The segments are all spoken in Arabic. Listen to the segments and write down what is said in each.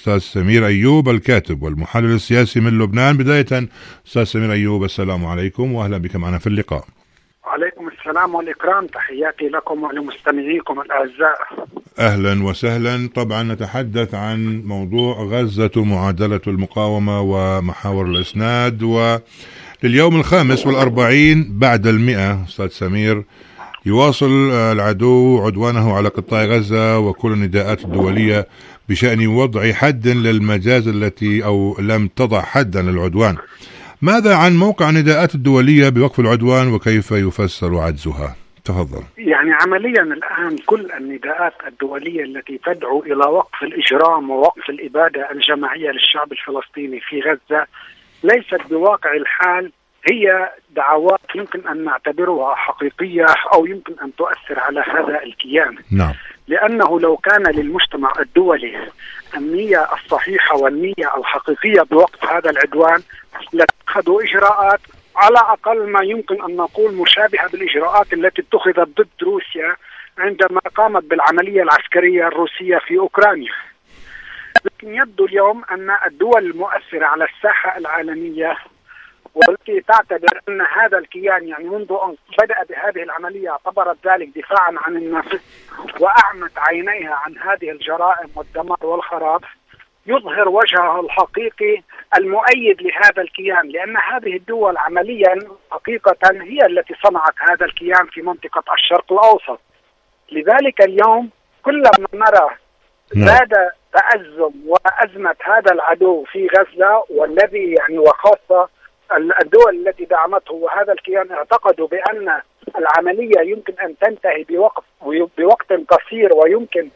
الأستاذ سمير أيوب الكاتب والمحلل السياسي من لبنان. بداية أستاذ سمير أيوب، السلام عليكم وأهلا بك معنا في اللقاء. وعليكم السلام والإكرام، تحياتي لكم ولمستمعيكم الأعزاء. أهلا وسهلا. طبعا نتحدث عن موضوع غزة ومعادلة المقاومة ومحاور الإسناد، ولليوم 45 بعد 100 أستاذ سمير يواصل العدو عدوانه على قطاع غزة وكل النداءات الدولية بشأن وضع حد للمجازر التي أو لم تضع حدا للعدوان. ماذا عن موقع النداءات الدولية بوقف العدوان وكيف يفسر عجزها؟ تفضل. يعني عمليا الآن كل النداءات الدولية التي تدعو إلى وقف الإجرام ووقف الإبادة الجماعية للشعب الفلسطيني في غزة ليست بواقع الحال هي دعوات يمكن أن نعتبرها حقيقية أو يمكن أن تؤثر على هذا الكيان. نعم. لأنه لو كان للمجتمع الدولي النية الصحيحة والنية الحقيقية بوقف هذا العدوان لاتخذوا إجراءات على أقل ما يمكن أن نقول مشابهة بالإجراءات التي اتخذت ضد روسيا عندما قامت بالعملية العسكرية الروسية في أوكرانيا. لكن يبدو اليوم أن الدول المؤثرة على الساحة العالمية والتي تعتبر أن هذا الكيان يعني منذ أن بدأ بهذه العملية اعتبرت ذلك دفاعا عن النفس وأعمت عينيها عن هذه الجرائم والدمار والخراب، يظهر وجهها الحقيقي المؤيد لهذا الكيان، لأن هذه الدول عمليا حقيقة هي التي صنعت هذا الكيان في منطقة الشرق الأوسط. لذلك اليوم كلما نرى زاد تأزم وأزمة هذا العدو في غزة، والذي يعني وخاصة الدول التي دعمته وهذا الكيان اعتقدوا بأن العملية يمكن أن تنتهي بوقت قصير ويمكن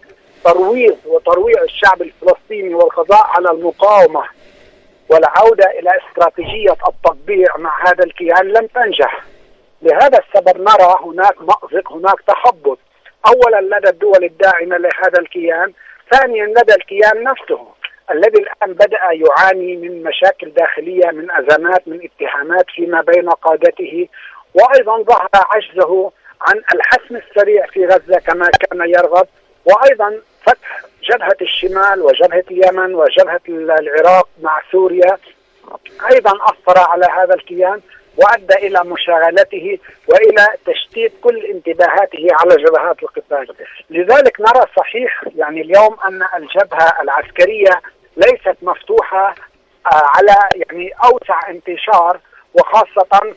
ترويع الشعب الفلسطيني والقضاء على المقاومة والعودة إلى استراتيجية التطبيع مع هذا الكيان لم تنجح. لهذا السبب نرى هناك مأزق، هناك تخبط، أولا لدى الدول الداعمة لهذا الكيان، ثانيا لدى الكيان نفسه الذي الآن بدأ يعاني من مشاكل داخلية، من أزمات، من اتهامات فيما بين قادته، وأيضا ظهر عجزه عن الحسم السريع في غزة كما كان يرغب، وأيضا فتح جبهة الشمال وجبهة اليمن وجبهة العراق مع سوريا أيضا أثر على هذا الكيان وأدى إلى مشاغلته وإلى تشتيت كل انتباهاته على جبهات القتال. لذلك نرى صحيح يعني اليوم أن الجبهة العسكرية ليست مفتوحة على يعني أوسع انتشار، وخاصة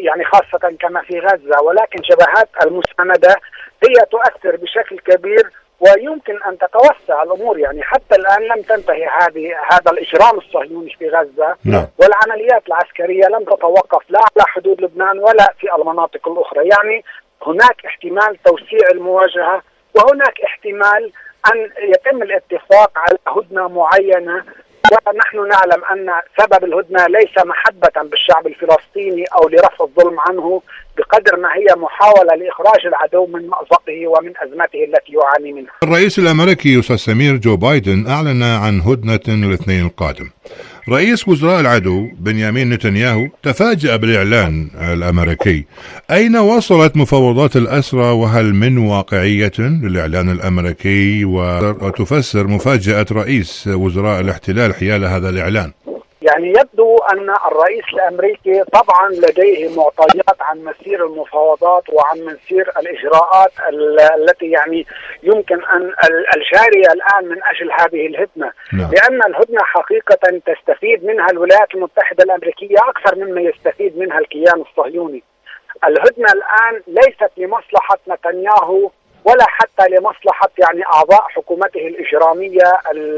كما في غزة، ولكن جبهات المساندة هي تؤثر بشكل كبير ويمكن أن تتوسع الأمور. يعني حتى الآن لم تنتهي هذا الإجرام الصهيوني في غزة. والعمليات العسكرية لم تتوقف لا على حدود لبنان ولا في المناطق الأخرى. يعني هناك احتمال توسيع المواجهة، وهناك احتمال أن يتم الاتفاق على هدنة معينة، ونحن نعلم أن سبب الهدنة ليس محبة بالشعب الفلسطيني أو لرفع الظلم عنه بقدر ما هي محاولة لإخراج العدو من مأزقه ومن أزمته التي يعاني منها. الرئيس الأمريكي أستاذ سمير جو بايدن أعلن عن هدنة الاثنين القادم. رئيس وزراء العدو بنيامين نتنياهو تفاجأ بالإعلان الأمريكي. أين وصلت مفاوضات الأسرى، وهل من واقعية للإعلان الأمريكي، وتفسر مفاجأة رئيس وزراء الاحتلال حيال هذا الإعلان؟ يعني يبدو أن الرئيس الأمريكي طبعا لديه معطيات عن مسير المفاوضات وعن مسير الإجراءات التي يعني يمكن أن الجارية الآن من أجل هذه الهدنة. لأن الهدنة حقيقة تستفيد منها الولايات المتحدة الأمريكية أكثر مما يستفيد منها الكيان الصهيوني. الهدنة الآن ليست لمصلحة نتنياهو ولا حتى لمصلحة يعني أعضاء حكومته الإجرامية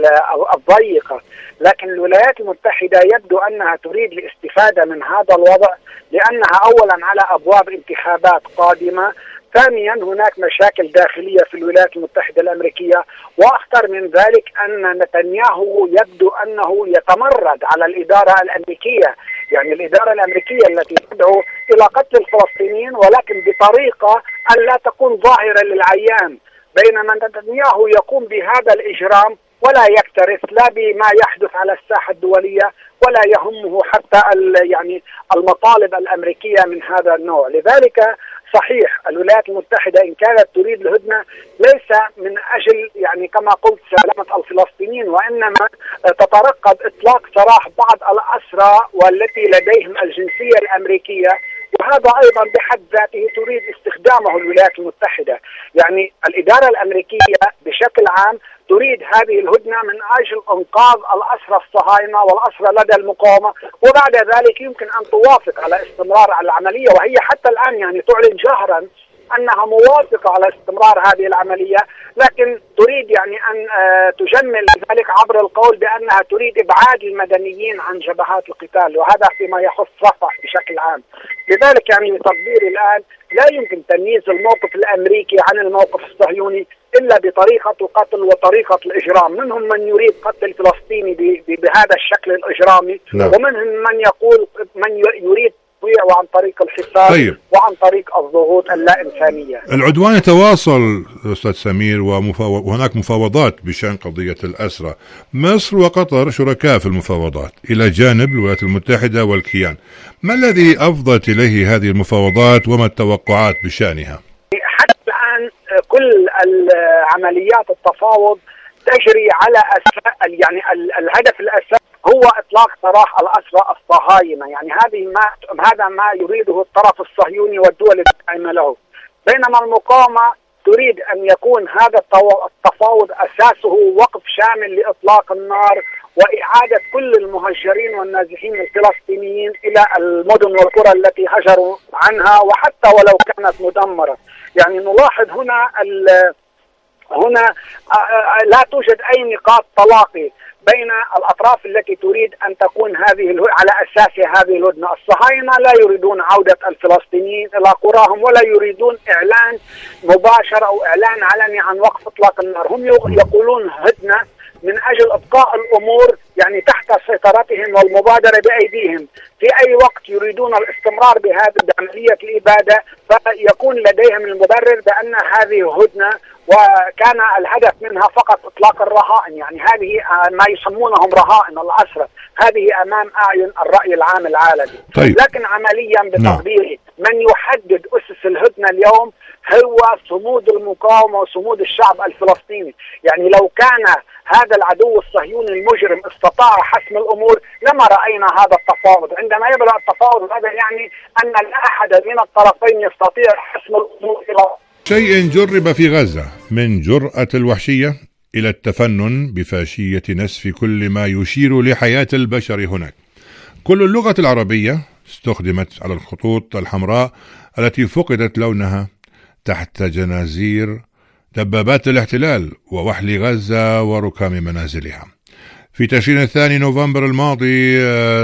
الضيقة، لكن الولايات المتحدة يبدو أنها تريد الاستفادة من هذا الوضع، لأنها أولا على أبواب انتخابات قادمة، ثانيا هناك مشاكل داخلية في الولايات المتحدة الأمريكية، وأخطر من ذلك أن نتنياهو يبدو أنه يتمرد على الإدارة الأمريكية، يعني الإدارة الأمريكية التي تدعو إلى قتل الفلسطينيين ولكن بطريقة أن لا تكون ظاهرة للعيان، بينما نتنياهو يقوم بهذا الإجرام ولا يكترث لا بما يحدث على الساحة الدولية ولا يهمه حتى يعني المطالب الأمريكية من هذا النوع. لذلك صحيح الولايات المتحدة إن كانت تريد الهدنة ليس من أجل يعني كما قلت سلامة الفلسطينيين، وإنما تترقب إطلاق سراح بعض الأسرى والتي لديهم الجنسية الأمريكية، وهذا أيضا بحد ذاته تريد استخدامه الولايات المتحدة. يعني الإدارة الأمريكية بشكل عام تريد هذه الهدنة من أجل إنقاذ الأسرى الصهاينة والأسرى لدى المقاومة، وبعد ذلك يمكن أن توافق على استمرار العملية، وهي حتى الآن يعني تعلن جهرا أنها موافقة على استمرار هذه العملية، لكن تريد يعني أن تجمل ذلك عبر القول بأنها تريد إبعاد المدنيين عن جبهات القتال، وهذا فيما يخص رفح بشكل عام. لذلك يعني بتقديري الآن لا يمكن تمييز الموقف الأمريكي عن الموقف الصهيوني إلا بطريقة القتل وطريقة الإجرام. منهم من يريد قتل الفلسطيني بهذا الشكل الإجرامي، ومنهم من يقول من يريد وعن طريق الحصار طيب. وعن طريق الضغوط اللا إنسانية. العدوان يتواصل أستاذ سمير، وهناك مفاوضات بشأن قضية الأسرى. مصر وقطر شركاء في المفاوضات إلى جانب الولايات المتحدة والكيان. ما الذي أفضت إليه هذه المفاوضات وما التوقعات بشأنها؟ حتى الآن كل عمليات التفاوض تجري على يعني الهدف الأساسي هو إطلاق سراح الأسرى الصهاينة. يعني هذا ما يريده الطرف الصهيوني والدول الداعمة له، بينما المقاومة تريد أن يكون هذا التفاوض أساسه وقف شامل لإطلاق النار وإعادة كل المهجرين والنازحين الفلسطينيين إلى المدن والقرى التي هجروا عنها، وحتى ولو كانت مدمرة. يعني نلاحظ هنا لا توجد أي نقاط تلاقي بين الأطراف التي تريد أن تكون على أساس هذه الهدنة. الصهاينة لا يريدون عودة الفلسطينيين إلى قراهم، ولا يريدون إعلان مباشر أو إعلان علني عن وقف إطلاق النار. هم يقولون هدنة من أجل إبقاء الأمور يعني تحت سيطرتهم والمبادرة بأيديهم. في أي وقت يريدون الاستمرار بعملية الإبادة فيكون لديهم المبرر بأن هذه هدنة، وكان الهدف منها فقط إطلاق الرهائن. يعني هذه ما يسمونهم رهائن الأسرى، هذه أمام أعين الرأي العام العالمي. طيب. لكن عمليا بتقديري من يحدد أسس الهدنة اليوم هو صمود المقاومة وصمود الشعب الفلسطيني. يعني لو كان هذا العدو الصهيوني المجرم استطاع حسم الأمور لما رأينا هذا التفاوض. عندما يبدأ التفاوض هذا يعني أن لا أحد من الطرفين يستطيع حسم الأمور إلى شيء جرب في غزة من جرأة الوحشية إلى التفنن بفاشية نسف كل ما يشير لحياة البشر هناك. كل اللغة العربية استخدمت على الخطوط الحمراء التي فقدت لونها تحت جنازير دبابات الاحتلال ووحل غزة وركام منازلها. في تشرين 2 نوفمبر الماضي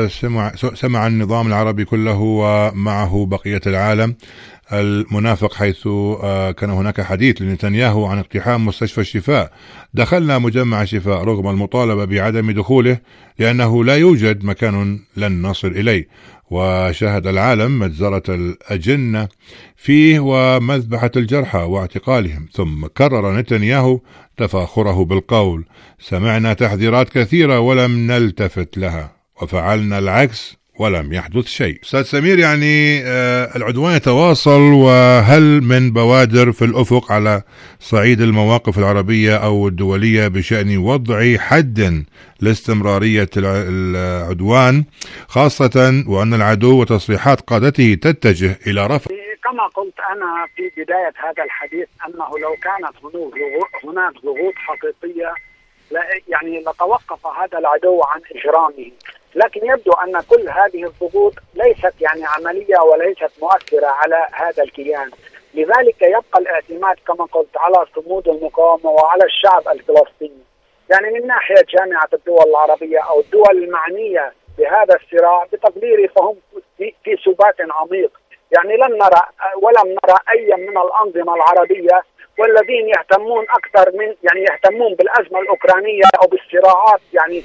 سمع النظام العربي كله ومعه بقية العالم المنافق، حيث كان هناك حديث لنتنياهو عن اقتحام مستشفى الشفاء. دخلنا مجمع الشفاء رغم المطالبة بعدم دخوله لأنه لا يوجد مكان لن نصل إليه، وشاهد العالم مجزرة الأجنة فيه ومذبحة الجرحى واعتقالهم. ثم كرر نتنياهو تفاخره بالقول: سمعنا تحذيرات كثيرة ولم نلتفت لها، وفعلنا العكس ولم يحدث شيء. أستاذ سمير، يعني العدوان يتواصل، وهل من بوادر في الأفق على صعيد المواقف العربية أو الدولية بشأن وضع حد لاستمرارية العدوان، خاصة وأن العدو وتصريحات قادته تتجه إلى رفع؟ كما قلت أنا في بداية هذا الحديث أنه لو كانت هناك ضغوط حقيقية يعني لتوقف هذا العدو عن إجرامه، لكن يبدو أن كل هذه الضغوط ليست يعني عملية وليست مؤثرة على هذا الكيان. لذلك يبقى الاعتماد كما قلت على صمود المقاومة وعلى الشعب الفلسطيني. يعني من ناحية جامعة الدول العربية أو الدول المعنية بهذا الصراع بتقديري فهم في سبات عميق. يعني ولم نرى أي من الأنظمة العربية والذين يهتمون أكثر يهتمون بالأزمة الأوكرانية أو بالصراعات يعني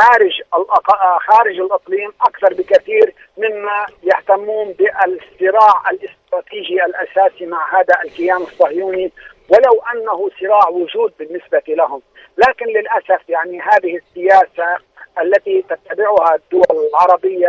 خارج الإقليم أكثر بكثير مما يهتمون بالصراع الاستراتيجي الأساسي مع هذا الكيان الصهيوني، ولو أنه صراع وجود بالنسبة لهم. لكن للأسف يعني هذه السياسة التي تتبعها الدول العربية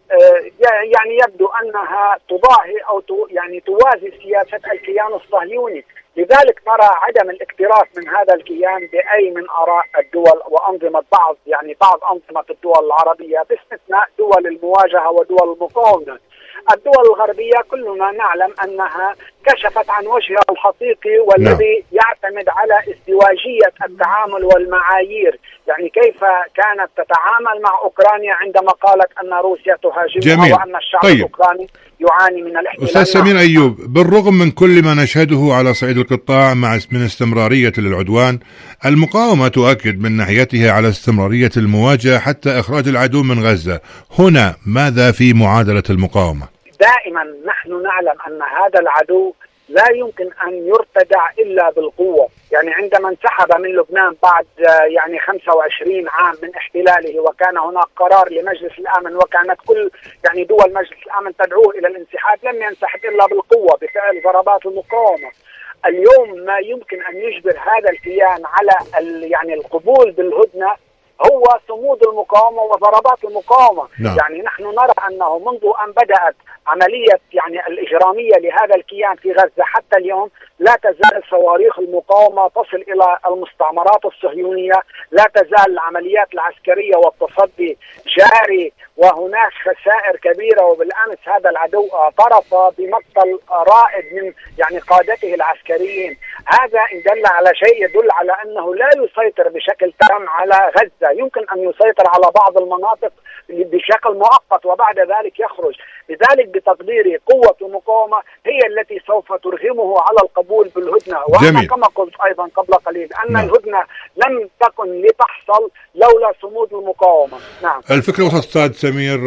يعني يبدو أنها تضاهي أو يعني توازي سياسة الكيان الصهيوني. لذلك نرى عدم الاكتراث من هذا الكيان بأي من آراء الدول وأنظمة بعض أنظمة الدول العربية، باستثناء دول المواجهة ودول المقاومة. الدول الغربية كلنا نعلم أنها كشفت عن وجهها الحقيقي والذي يعتمد على ازدواجية التعامل والمعايير. يعني كيف كانت تتعامل مع أوكرانيا عندما قالت أن روسيا تهاجمها وأن الشعب الأوكراني يعاني من الاحتلال. أستاذ سمير أيوب، بالرغم من كل ما نشهده على صعيد القطاع من استمرارية للعدوان، المقاومة تؤكد من ناحيتها على استمرارية المواجهة حتى إخراج العدو من غزة. هنا ماذا في معادلة المقاومة؟ دائما نحن نعلم أن هذا العدو لا يمكن أن يرتدع إلا بالقوة. يعني عندما انسحب من لبنان بعد يعني 25 عام من احتلاله، وكان هناك قرار لمجلس الأمن وكانت كل يعني دول مجلس الأمن تدعوه إلى الانسحاب، لم ينسحب إلا بالقوة بفعل ضربات المقاومة. اليوم ما يمكن أن يجبر هذا الكيان على يعني القبول بالهدنة هو صمود المقاومة وضربات المقاومة. يعني نحن نرى أنه منذ أن بدأت عملية يعني الإجرامية لهذا الكيان في غزة حتى اليوم لا تزال صواريخ المقاومة تصل إلى المستعمرات الصهيونية، لا تزال العمليات العسكرية والتصدي جاري، وهناك خسائر كبيرة. وبالأمس هذا العدو اعترف بمقتل رائد من يعني قادته العسكريين. هذا إن دل على شيء يدل على أنه لا يسيطر بشكل تام على غزة، يمكن أن يسيطر على بعض المناطق بشكل مؤقت وبعد ذلك يخرج. لذلك بتقديري قوة المقاومة هي التي سوف ترغمه على القبول بالهدنة. وأنا كما قلت أيضا قبل قليل أن الهدنة لم تكن لتحصل لولا صمود المقاومة. الفكرة وصلت أستاذ سمير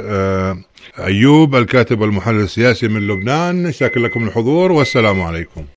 أيوب، الكاتب والمحلل السياسي من لبنان. شاكر لكم الحضور والسلام عليكم.